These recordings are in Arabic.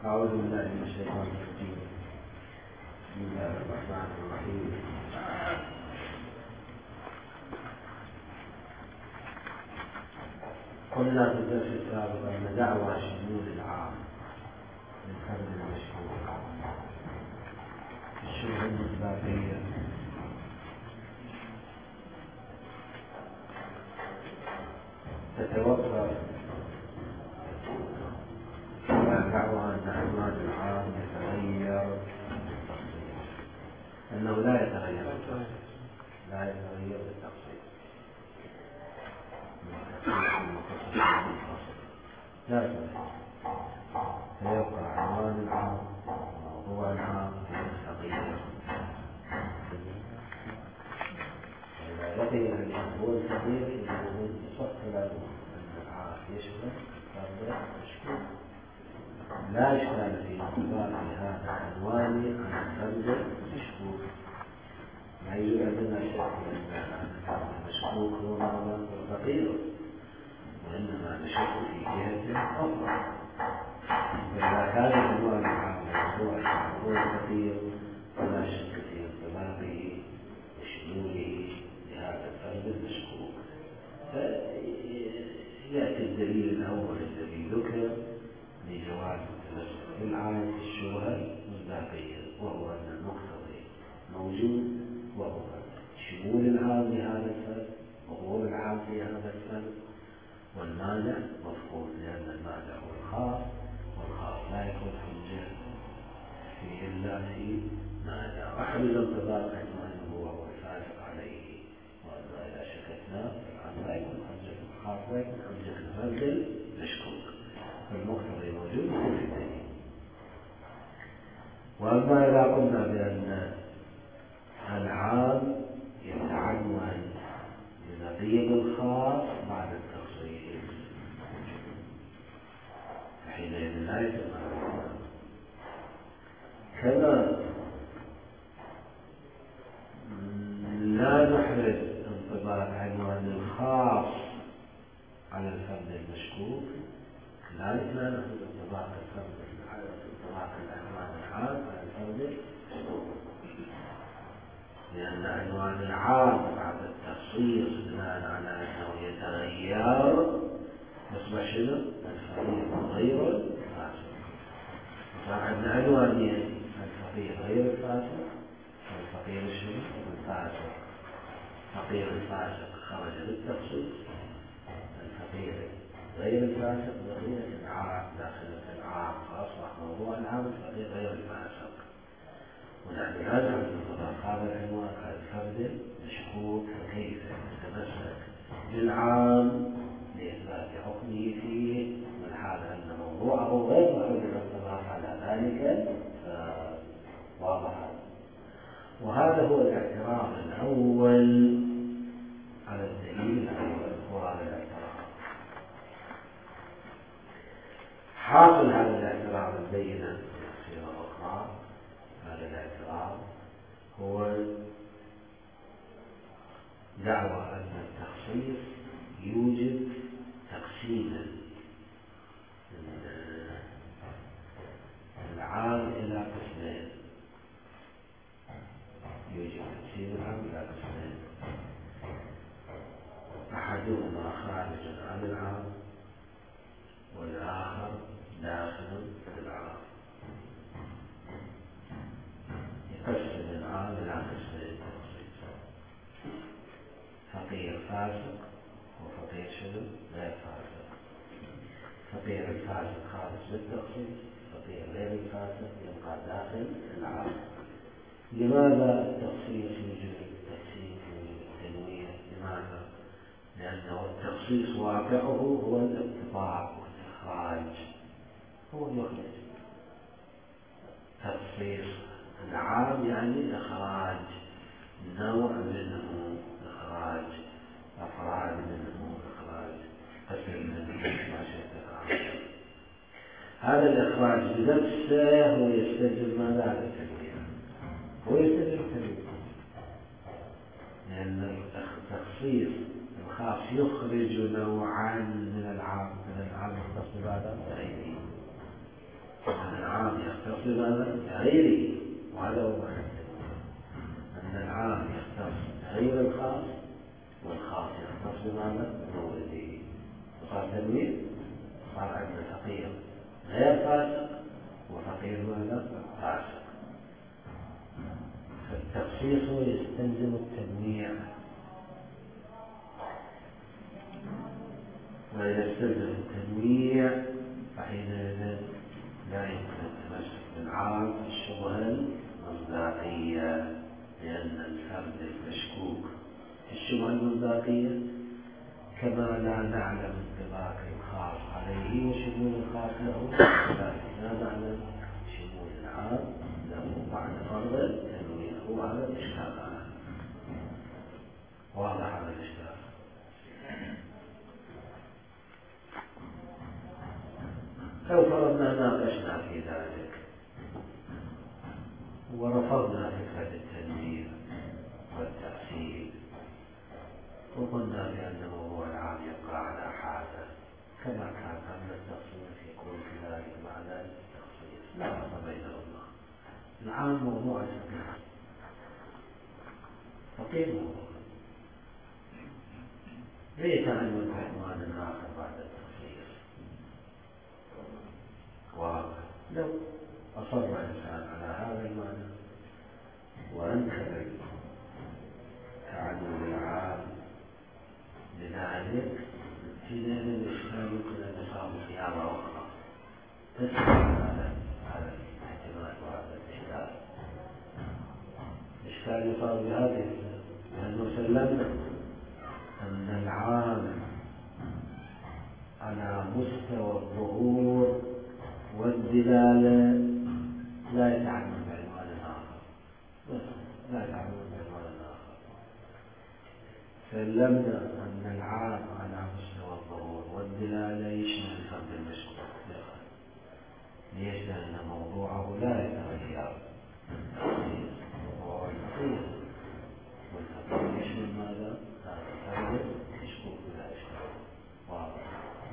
أعوذ بالله من الشيطان الرجيم. بسم الله الرحمن الرحيم. قلنا في الدرس السابق أن دعوى شمول العام للفرد المشهور في الشبهة المطلقية تتوفر على دعوى أن عنوان العام يتغير بالتخصيص، أنه لا يتغير بالتخصيص، لا يتغير، فيبقى عنوان العام وموضوع العام يتغير. إذا بقي الموضوع الكبير يجب يصح له أن العام يشمل فرد مشكوك، لا إشكال في انطباق هذا العنوان عن الفرد المشكوك، لا يوجد عندنا شك أن المشكوك هو مرض خطير، وإنما نشك في جهة أخرى. فإذا كان العنوان عن موضوع خطير فلا شك في انطباقه وشموله لهذا الفرد المشكوك. فيأتي الدليل الأول الذي ذكر لجواز التمسك بالعام في الشبهة المصداقية، وهو أن المقتضي موجود، وهو شمول العام لهذا الفرد وظهور العام في هذا الفرد، والمانع مفقود، لأن المانع هو الخاص، والخاص لا يكون حجة فيه إلا في مانع. وحمل انطباق عنوانه وهو الفاسق عليه، وأما إذا شككنا فالعام لا يكون حجة، الخاص لا يكون حجة الفرد المشكوك، فالمقتضي موجود في الدليل. وأما إذا قلنا بأن العام يتعنون بنظير الخاص بعد التخصيص، فحينئذ لا يتمرن. كما لا نحرز انطباق عنوان الخاص على الفرد المشكوك، كذلك لا نحرز انطباق العنوان العام على الفرد المشكوك، لأن عنوان العام بعد التخصيص بناء على أنه يتغير يصبح شنو؟ الفقير غير الفاسق. فعندنا عنوانين: الفقير غير الفاسق والفقير شنو؟ الفاسق. الفقير الفاسق خرج بالتخصيص، الفقير غير الفاسق بقي العام داخل العام، فأصبح موضوع العام الفقير غير الفاسق. ونحن لا نعرف انطباق هذا العنوان على الفرد المشكوك، فكيف يتمسك بالعام لإثبات حكمه فيه من حال أن موضوعه غير محل الانطباق على ذلك؟ فواضح. وهذا هو الاعتراض الأول على الدليل الأول، وهذا الاعتراض حاصل هذا الاعتراض البينة بصيغة أخرى. هذا الاعتراض هو دعوى أن التخصيص يوجد تقسيما العام إلى قسمين، يوجد تقسيم العام إلى قسمين، أحدهما خارج عن العام والآخر داخل في العام. يقسم العام إلى قسمين: فقير فاسق وفقير شنو؟ غير فاسق. فقير الفاسق خارج بالتخصيص، فقير غير الفاسق يبقى داخل العام. لماذا التخصيص يوجد التقسيم يوجد التنويع؟ لماذا؟ لأنه التخصيص واقعه هو الانطباق والإخراج، هو يخرج. تخصيص العام يعني إخراج نوع منه، إخراج أفراد منه، إخراج قسم منه، ما شئت. هذا الإخراج بنفسه هو يستلزم ماذا؟ هذا التنويع، هو يستلزم التنويع، لأن التخصيص الخاص يخرج نوعا من العام، من العام يختص بهذا غيره، من العام العام يختص بماذا؟ بغيره، وهذا هو معنى التنويع، أن العام يختص بغير الخاص والخاص يختص بماذا؟ بمورده. وصار تنويع، صار عندنا فقير غير فاسق وفقير ماذا؟ فاسق. فالتخصيص يستلزم التنويع، وإذا استلزم التنويع فحينئذ لا يمكن التمسك بالعام في الشبهة المصداقية، لأن الفرد المشكوك في الشبهة المصداقية كما لا نعلم انطباق الخاص عليه وشمول الخاص له، لا نعلم شمول العام له بعد فرض التنويع. وهذا الإشكال واضح هذا الإشكال. لو فرضنا ناقشنا في ذلك ورفضنا فكرة التنويع والتأصيل وقلنا بأن موضوع العام يبقى على حاله كما كان قبل التخصيص يكون كذلك بعد التخصيص، لا فرق بينهما. العام موضوع الفقير، فقير موضوع ليس عنه بعنوان آخر بعد التخصيص. ولو أصر الإنسان على هذا المعنى وأنكر تعدد العام لذلك حينئذ الإشكال يمكن أن يصاب صياغة أخرى تسمع هذا الاحتمال وهذا الإشكال. الإشكال يصاب بهذه لأنه سلمنا أن العام على مستوى الظهور والدلالة لا يتعامل بعنوان آخر، لا يتعامل بعنوان آخر. سلمنا أن العام على مستوى الظهور والدلالة يشمل الفرد المشكوك، ليش؟ لأن موضوعه لا يتغير، موضوع الفقير، والفقير يشمل ماذا؟ هذا الفرد المشكوك بلا إشكال واضح.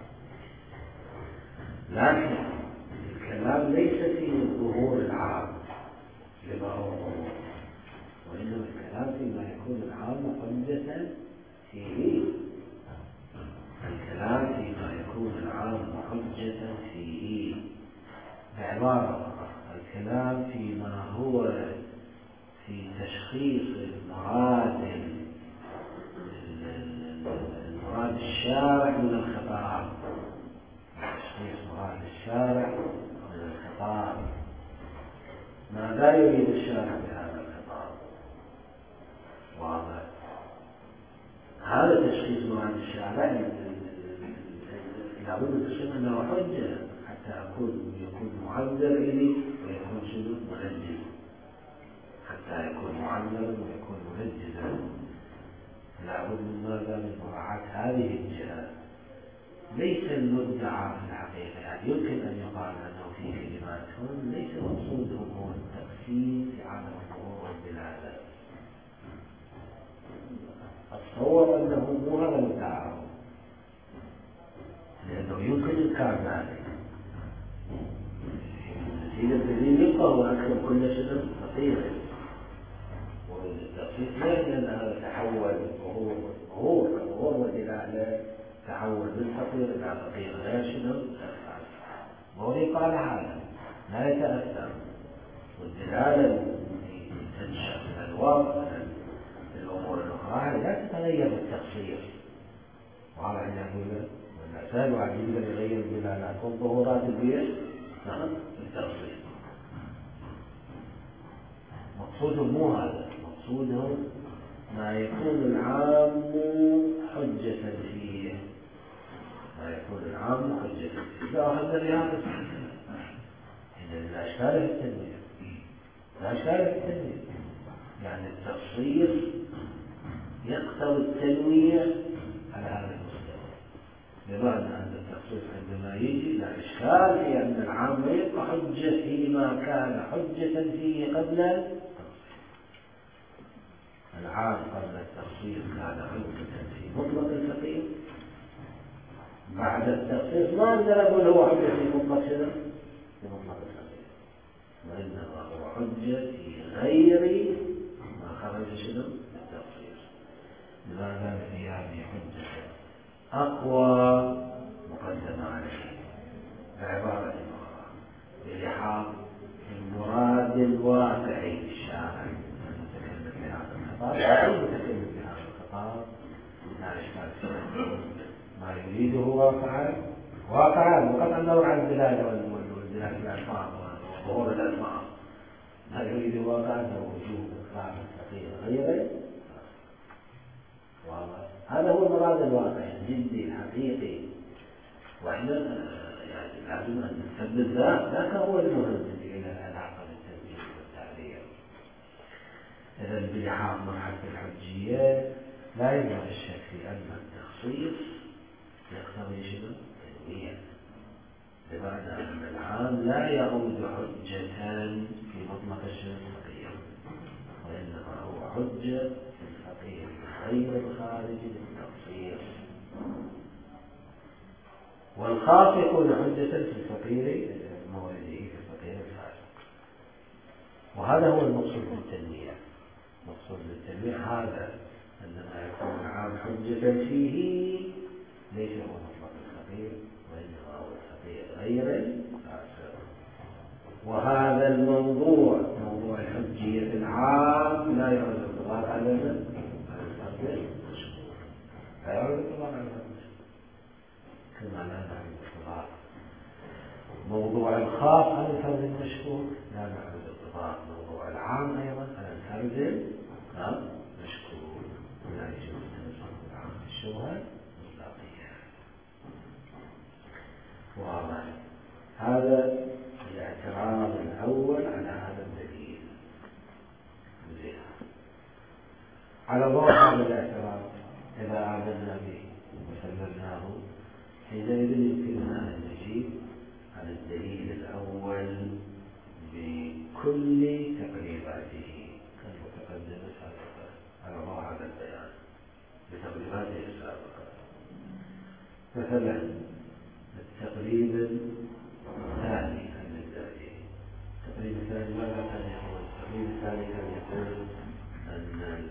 لكن الكلام ليس في ظهور العام لما هو ظهور، وإنما الكلام فيما يكون العام حجة فيه. الكلام فيما يكون العام حجة فيه، بعبارة الكلام فيما هو في تشخيص المراد الشارع من الخطاب، تشخيص مراد الشارع من الخطاب. ماذا يريد الشارع بهذا الخطاب؟ واضح. هذا تشخيص مراد الشارع لابد من تشخيص أنه حجة حتى يكون معذر إليه ويكون شنو منجز، حتى يكون معذرا ويكون منجزا. لابد من ماذا؟ من مراعاة هذه الجهات. ليس المدعى في الحقيقة، يعني يمكن أن يقال أنه في كلمات هون ليس مقصودهم هو التخصيص في عالم الظهور والدلالة. أتصور أنه مو هذا المدعى، لأنه يمكن إنكار ذلك. النتيجة الدليل يبقى هو أكثر كل شيء فقيرا، والتخصيص لأن هذا تحول ظهور ودلالة، تحول من فقير إلى فقير غير شنو؟ وهو قال هذا لا يتأثر، والدلالة التي تنشأ من الواقع من الأمور الأخرى لا تتغير بالتخصيص. وهذا عندنا يقول والأسال وعجيب أن يغير الدلالات والظهورات البيئة بالتخصيص. مقصودهم مو هذا، مقصودهم ما يكون العام حجة فيه، ما يكون العام حجة فيه. لا أخذنا بهذا إذا لا إشكال في التنويع، لا إشكال في التنويع، يعني التخصيص يقتضي التنويع على هذا المستوى، بمعنى أن التخصيص عندما يجي لا إشكال في أن العام يبقى حجة فيما كان حجة فيه قبل العام. قبل التخصيص كان حجة في مطلق الفقير، بعد التخصيص ما أقدر أقول هو حجة في مطلق شنو؟ في مطلق الفقير. وإنما هو حجة في غير ما خرج شنو التخصيص. لماذا؟ في هذه حجة أقوى مقدمة عليه بعبارة أخرى بلحاظ المراد الواقعي للشارع المتكلم بهذا الخطاب. المتكلم بهذا الخطاب لا إشكال فيه، ما يريده واقعا وقد أنه عن الدلالة والدلالة الألفاظ وظهور الألفاظ، ما يريده واقعا هو وجود إطلاق الفقير غيره. هذا هو المراد الواقعي الجدي الحقيقي، وإحنا يعني لازم أن نثبت ذاك هو المهم إلى العلاقة بالتنزيل والتعبير. إذا بلحاظ مرحلة الحجية لا يوجد الشك في أن التخصيص يقتضي شنو؟ تنويع، بمعنى أن العام لا يعود حجة في مطلق الفقير، وإنما هو حجة في الفقير غير الخارج للتخصيص، والخاص يكون حجة في الفقير مورده في الفقير الفاسق. وهذا هو المقصود بالتنويع. مقصود بالتنويع هذا عندما يكون العام حجة فيه ليس هو مطلق الفقير، وإنما هو الفقير غير الفاسق. وهذا الموضوع موضوع الحجية العام لا يعود الارتباط على الفرد المشهور، لا يعود الارتباط على الفرد المشهور كما لا نعود الارتباط موضوع الخاص على الفرد المشهور، لا نعود الارتباط موضوع العام أيضا على الفرد المشهور. لا يجوز التنزل العام بالشبهة المطلقية. واضح؟ هذا الاعتراض الأول على هذا الدليل. على ضوء هذا الاعتراض إذا آمنا به وسلمناه، حينئذ يمكننا أن نجيب عن الدليل الأول بكل تقريباته كالمتقدم سابقا على ضوء هذا البيان بتقريباته السابقة. مثلا التقريب الثاني كان للذاتي. التقريب الثاني ماذا كان يقول؟ التقريب الثاني كان يقول أن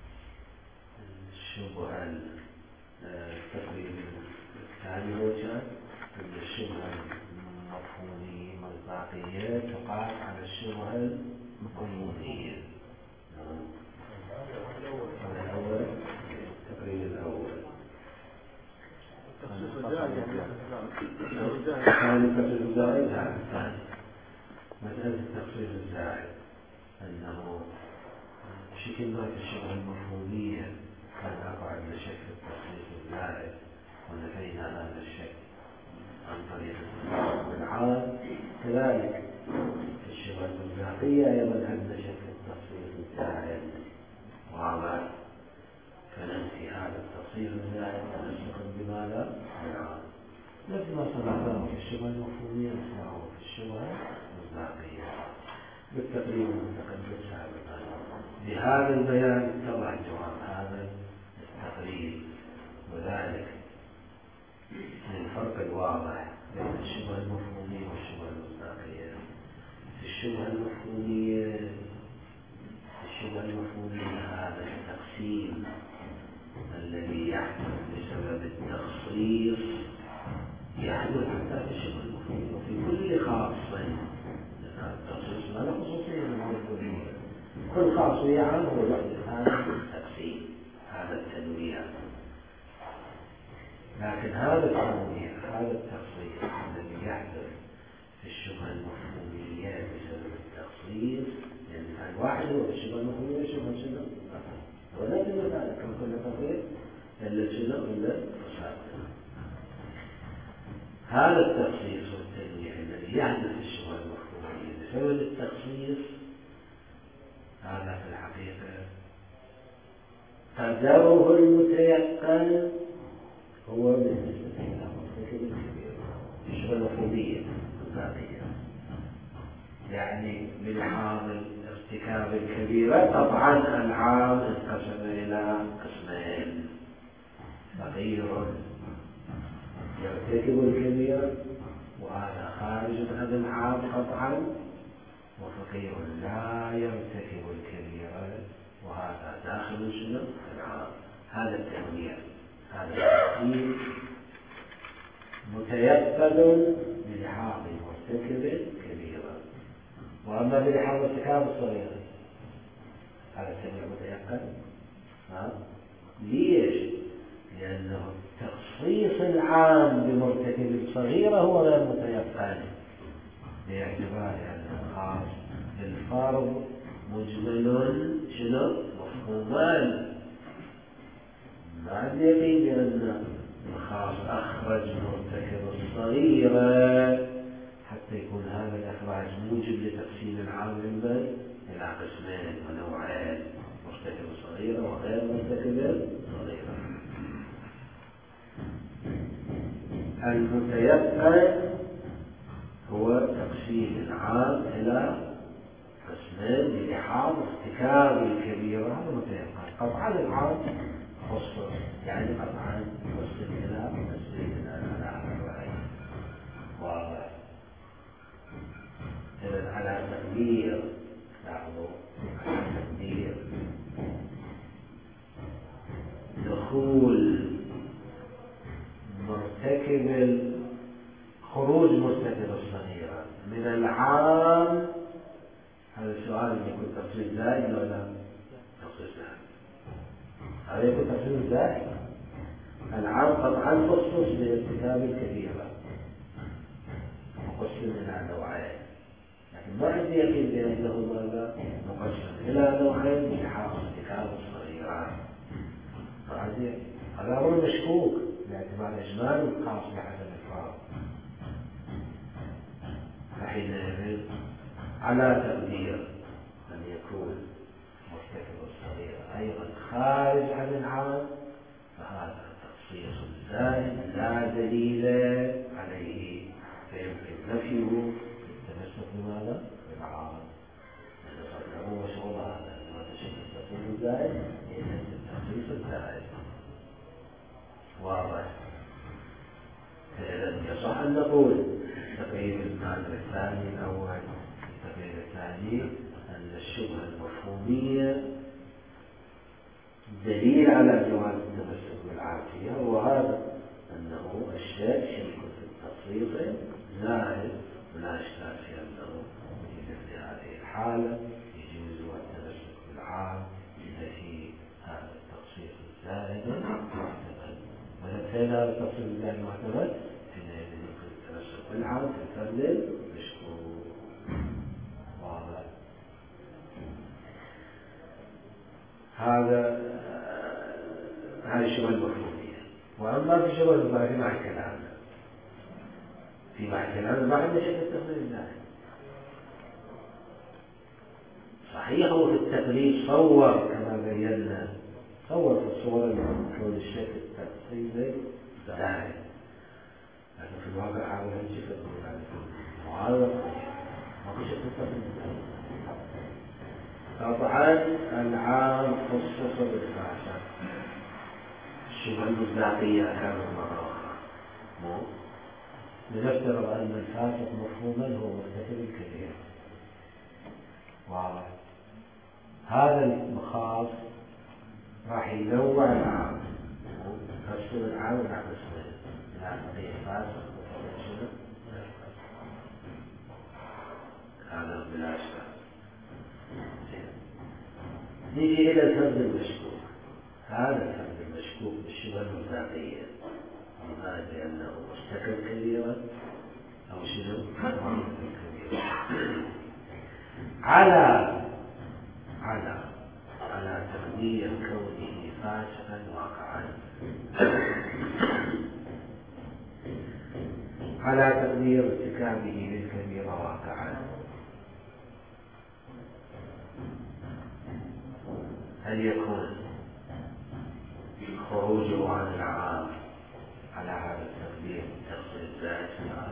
الشبهة التقريب الثاني هو كان أن الشبهة المفهومية المصداقية تقاس على الشبهة المفهومية. الأول التقريب الأول الثاني الزائد. الثاني مسألة التخصيص الزائد، أنه بشكل ما في الشبهة المفهومية كان عندنا شك في التخصيص الزائد، ونفينا هذا الشك عن طريق التخصيص بالعام. كذلك في الشبهة المصداقية أيضا عندنا شك في التخصيص الزائد. واضح؟ فننفي هذا التخصيص الزائد ونستقل بماذا؟ بالعام، مثل ما صنعناه في الشبهة المفهومية نصنعه في الشبهة المصداقية بالتقريب المتقدم سابقا. بهذا البيان اتضح جواب هذا التقريب، وذلك للفرق الواضح بين الشبهة المفهومية والشبهة المصداقية. في الشبهة المفهومية هذا التقسيم الذي يحدث بسبب التخصيص يحدث حتى في الشبهة المفهومية وفي كل خاصة. التخصيص ما له خصوصية من الكلية، كل خاصية عنه هو يحدث هذا التقسيم، هذا التنويع. لكن هذا التنويع هذا التخصيص الذي يحدث في الشبهة المفهومية بسبب التخصيص، يعني الواحد هو في الشبهة المفهومية شبهة شنو؟ ولا تنوع كم كل تقريب إلا شنو إلا تشابه. هذا التخصيص والتنويع الذي يحدث في الشبهة المفهومية بسبب التخصيص، هذا في الحقيقة قدره المتيقن هو بالنسبة إلى مرتكب الكبير الشبهة المفهومية الذاتية، يعني بلحاظ ارتكاب الكبيرة. طبعا العام انقسم إلى قسمين: فقير يرتكب الكبيرة وهذا خارج عن العام قطعا، وفقير لا يرتكب الكبيرة، وهذا داخل شنو؟ العام. هذا التنويع، هذا التقسيم متيقن بلحاظ مرتكب كبيرة. وأما بلحاظ ارتكاب الصغيرة هذا التنويع متيقن. ليش؟ لأنه التخصيص العام بمرتكب الصغيرة هو غير متيقن، باعتبار أن الخاص بالفرض مجمل شنو؟ مفهومان. بعد يقين بأن الخاص أخرج مرتكب الصغيرة حتى يكون هذا الإخراج موجب لتقسيم العام إلى قسمين ونوعين: مرتكب الصغيرة وغير مرتكب الصغيرة. المتيقن هو تقسيم العام إلى قسمين بلحاظ ارتكاب الكبيرة. هذا متيقن. قطعا العام خصوص، يعني قطعا قسم إلى قسمين على الرأي واضح. إذن على تقدير، لاحظوا، على تقدير دخول خروج مرتكب الصغيرة من العام. هذا السؤال يكون تفصيل زائد ولا لا؟ تفصيل زائد. هذا يكون تفصيل زائد. العام قطعا خصوص بارتكاب الكبيرة مقسم إلى نوعين، لكن ما عندي يقين بأنه ماذا مقسم إلى نوعين بلحاظ ارتكاب الصغيرة. هذا أمر مشكوك باعتبار إجمال الخاص بحسب الفرض. فحينئذ على تقدير أن يكون مرتكب الصغيرة أيضا خارج عن العام، فهذا تخصيص زائد لا دليل عليه، فيمكن نفيه بالتمسك بماذا؟ بالعام. لأنه هو شغل هذا عندما تشوف التخصيص الزائد يجب التخصيص الزائد. واضح؟ فإذا يصح أن نقول تقريب المعنى الثاني الأول التقريب الثاني أن الشبهة المفهومية دليل على جواز التمسك بالعافية، وهذا أنه الشيء في التخصيص زائد، ولا إشكال في أنه في مثل هذه الحالة يجوز التمسك بالعام لنفي هذا التخصيص الزائد المعتمد. ونفينا هذا التخصيص الزائد المعتمد حينئذ يمكن التمسك بالعام في الفرد المشكوك. واضح؟ هذه الشبهة المفهومية. وأما في شبهة المفهومية مع الكلام، في مع الكلام ما عندنا شيء في التقرير الزائد. صحيح هو في التقرير صور كما بينا، صور في الصور المكون الشكل التقريبي زائد، لكن في الواقع حاول نمشي في القرآن وهذا صحيح ما في شيء في التقرير الزائد. طبعا العام خصوصا بالفاشا الشبهة المصداقية كانت مرة أخرى. لنفترض أن الفاسق مفهوما هو مرتكب الكبير. واضح؟ هذا الخاص راح ينوع العام، قسم العام إلى قسمين: إلى فقيه فاسق وفقيه شنو؟ هذا بلا شك. نيجي إلى الفرد المشكوك. هذا الفرد المشكوك بالشبهة المصداقية، لماذا؟ لأنه مرتكب كبيرا أو شنو؟ كبيرا. على تقدير كونه فاسقا واقعا، على تقدير ارتكابه للكبيرة واقعا، هل يكون خروجه عن العام على هذا التقدير تخصيص زائد في العام؟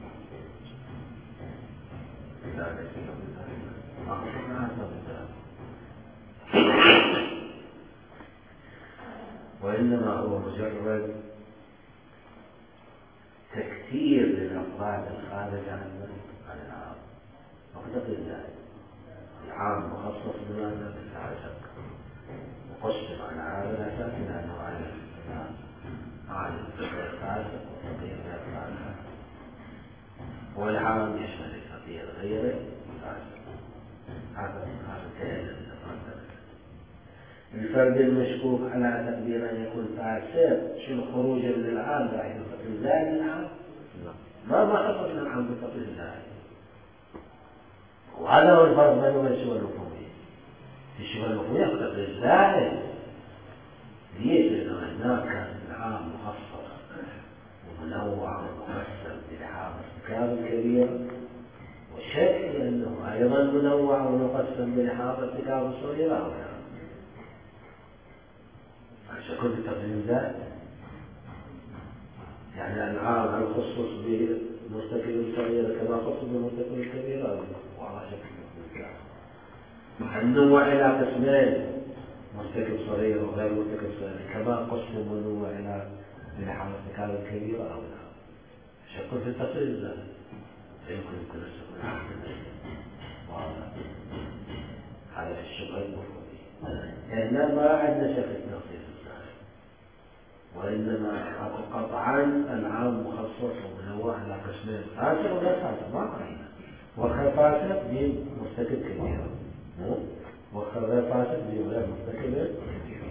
لا ليس بذلك. ما قلنا هذا بذلك، وإنما هو مجرد تكثير للأفراد الخارج عن العام. وقد ذلك العام مخصص بماذا؟ بالفاسق، وقسم على هذا الأساس لأنه عالم غير فاسق وفقير غير فاسق، والعام يشمل الفقير غير فاسق. هذا كائن الفرد المشكوك على تقدير أن يكون فاسق شنو خروجا من العام راح ينتقل زائد العام؟ ما خصصنا العام بالتقدير الزائد. وهذا هو الفرق بينه وبين الشبهة المفهومية. في الشبهة المفهومية التقدير الزائد ليش؟ لأنه هناك كان العام مخصص ومنوع ومقسم بلحاظ ارتكاب الكبير، والشك أنه أيضا منوع ومقسم بلحاظ ارتكاب الصغيرة. شكل التقدير الزائد يعني العام الخصوص بمرتكب الصغير كما خصوص بمرتكب الكبير وعلى شكل التقدير الزائد. النوع إلى قسمين مرتكب صغير وغير مرتكب صغير كما قسم النوع إلى بلحاظ ارتكاب الكبير أو لا. شكل في التقدير الزائد يمكن يكون الشكل هذا في الشبهة المفهومية. لأن ما عندنا شك في التخصيص الزائد، وإنما قطعا العام مخصص ومنوع على قسمين فاسق وغير فاسق ما قرينا. وغير فاسق بمرتكب كبير وغير فاسق بغير مرتكب كبير،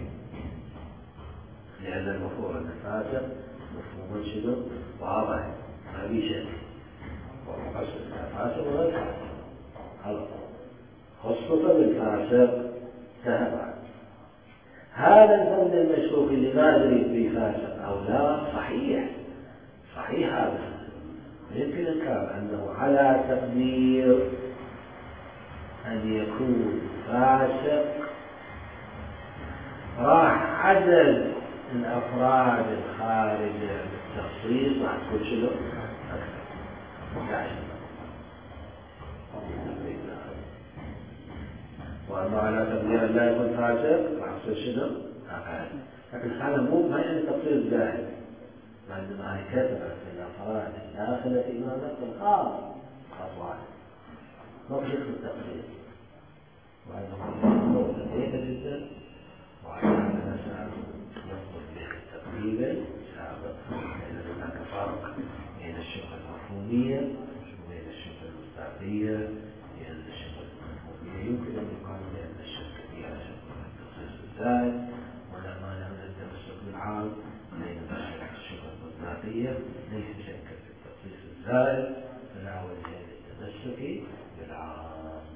لأن المفهوم أن الفاسق مفهوم شنو واضح ما في شك، ومقسم فاسق وغير فاسق خلاص خصوصا بالفاسق سهل. هذا الفرد المشكوك اللي ما أدري فيه فاسق أو لا صحيح هذا يمكن إنكار أنه على تقدير أن يكون فاسق راح عدد الأفراد الخارجة بالتخصيص راح تكون شنو؟ أكثر. وأما على تقدير لا يكون فاسق راح يصير شنو؟ أقل. لكن هذا ما يعني تقدير زائد، وإنما هي كثرة الأفراد الداخلة في ما نقل خاص واحد ما بشكل التقدير، وهذا هو لديك جدا، وعلى هذا الأساس يفضل به تقريبا سابق، لأن هناك فرق بين الشبهة المفهومية وبين الشبهة المصداقية. لأن الشبهة المفهومية يمكن أن يقال بأن الشك فيها شبهة التخصيص الزائد ولا مانع من التمسك بالعام، بينما الشبهة المصداقية ليس شكا في التخصيص الزائد فلا وجه للتمسك بالعام.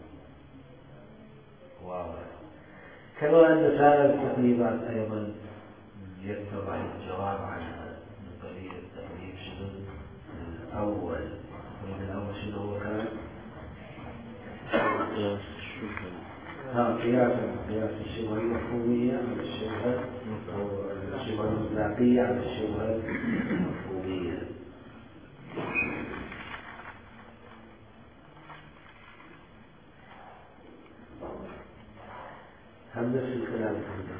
واضح. كما أن سائر التقريبات أيضا يتبع الجواب عنها من قبيل التقريب شنو الأول. التقريب الأول شنو هو كان؟ قياس الشبهة المفهومية على الشبهة أو الشبهة المصداقية على الشبهة المفهومية. هم نفس الكلام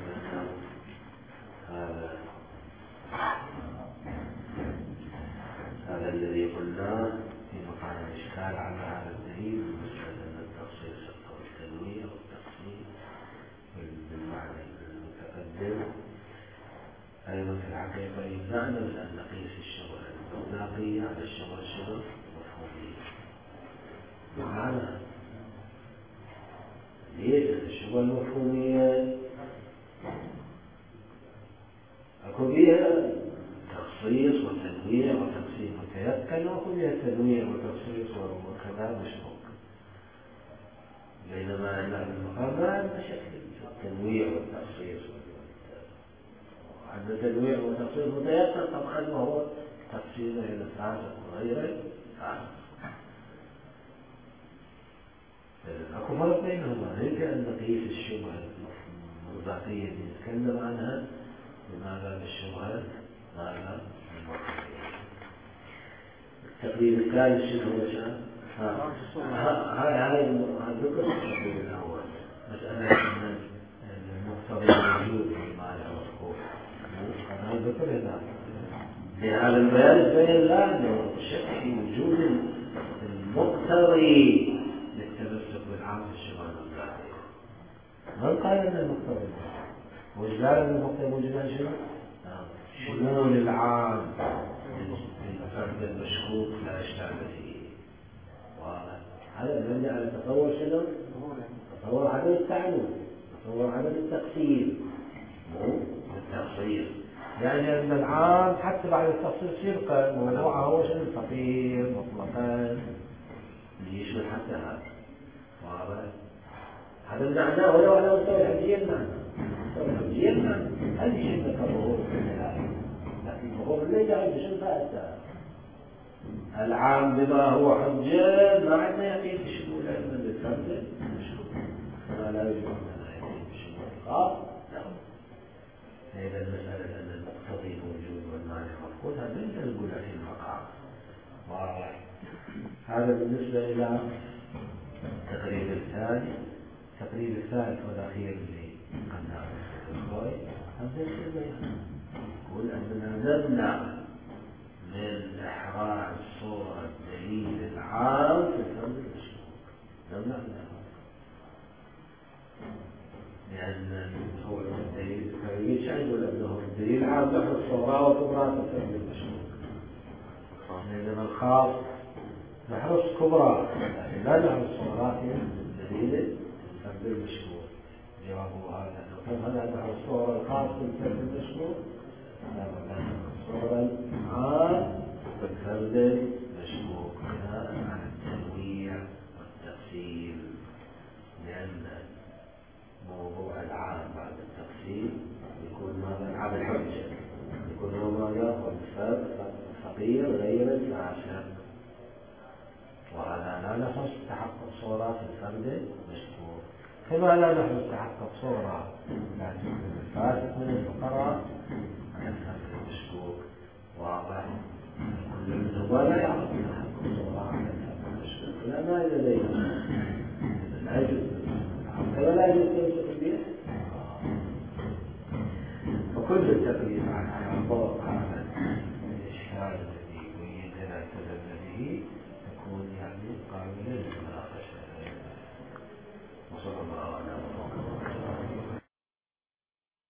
هذا الذي قلناه في مقام الإشكال على هذا الدليل بالنسبة أن التخصيص أو التنويع أو التقسيم بالمعنى المتقدم أيضا في الحقيقة يمنعنا من أن نقيس الشبهة المصداقية على الشبهة المفهومية. بمعنى ليش الشبهة المفهومية أكو بها تخصيص وتنويع وتقسيم متيقن، وأكو بها تنويع وتخصيص وكذا مشروط، بينما أن المقام ما عندنا شكل التنويع والتخصيص عندنا تنويع وتخصيص متيقن طبعا وهو تقسيم إلى فاسق وغير فاسق. أكو فرق بينهما. يمكن أن نقيس الشبهة المصداقية اللي نتكلم عنها بماذا بالشبهة ماذا الموضوعية. التقريب الثالث شنو هو شان؟ هاي ذكر التقريب الأول مسألة أن المقتضي موجود في معنى مذكور، هذا ذكر هنا لهذا البيان يبين لا أنه الشك في وجود المقتضي للتمسك بالعام في الشبهة المصداقية. من قال أن المقتضى وإجلال المقتضى وجدان شنو؟ شمول العام للفرد المشكوك لا إشكال فيه. هذا يدل على تصور شنو؟ تصور عدم التعلم، تصور عدم التقسيم مو التفصيل. يعني أن العام حتى بعد التفصيل يبقى موضوعه هو شنو؟ الفقير مطلقا اللي يشمل حتى هذا. واضح؟ هذا معناه ولو على مستوى الحجية المعنى. مستوى الحجية المعنى هل يشمل كظهور الآية، لكن ظهور الليل عنده شنو فائدة؟ العام بما هو حجة ما عندنا يقين بشمول علم للفرد المشكوك، فما لا يجب عندنا يقين بشمول الخاص لا. إذا المسألة أن المقتضي موجود والمانع مفقود هذا ليس نقول في المقام. واضح؟ هذا بالنسبة إلى التقريب الثاني. التقريب الثالث والأخير اللي قلناه في الخوي هذا البيان يقول أننا نمنع من إحراز صورة الدليل العام في الفرد المشكوك، نمنع من إحراز، لأن هو الدليل الكريم شيء يقول أنه الدليل العام نحرز صورة وكبرى في الفرد المشكوك، إنما الخاص نحرز كبرى لكن لا نحرز صورات الدليل الفرد المشكوك. جوابه هذا لو كان هذا نحرز صورة الخاص في الفرد المشكوك لا صورة العام بالفرد المشكوك بناء على التنويع والتقسيم، لأن موضوع العام بعد التقسيم يكون ماذا؟ العام الحجة يكون هو ماذا؟ هو الفقير غير الفاسق، وهذا لا نخص تحقق صورة في الفرد المشكوك كما لا نخص تحقق صورة لا تكون الفاسق من الفقراء على الفرد المشكوك. واضح؟ كل منهما لا يعرف تحقق صورة على الفرد المشكوك لا ما لدينا لا يجوز كما لا يجوز تمسك به. فكل التقريب على ضوء هذا الإشكال الذي يريد أن يعتذر به يكون يعني قابلا للمناقشة. وصلى الله على محمد.